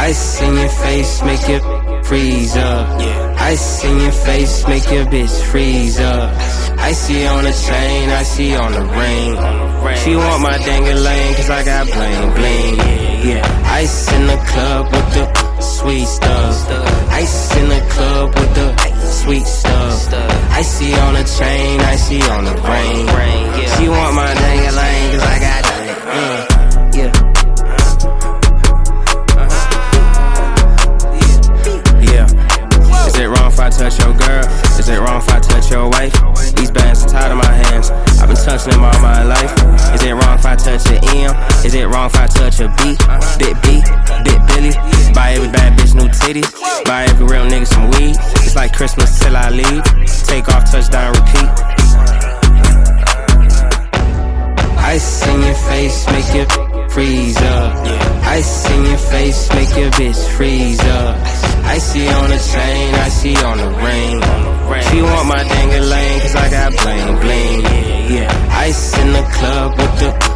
Ice in your face, make you freeze up. Ice in your face, make your bitch freeze up. Icy on the chain, icy on the ring. She want my dang-a-lane, cause I got bling bling. Yeah, ice in the club with the sweet stuff. Ice in the club with the sweet stuff. Icy on the chain, icy on the ring. She want my dang-a-lane, cause I got yeah. Is it wrong if I touch your girl? Is it wrong if I touch your wife? These bands are tied in my hands. I've been touching them all my life. Is it wrong if I touch a M? Is it wrong if I touch a B? Big B, Big Billy. Buy every bad bitch new titties. Buy every real nigga some weed. It's like Christmas till I leave. Take off, touchdown, repeat. Ice in your face, make you freeze up. Ice in your face, make your bitch freeze up. Icy on the chain, icy on the ring. She want my dang-a-lane, cause I got bling bling. Yeah, ice in the club with the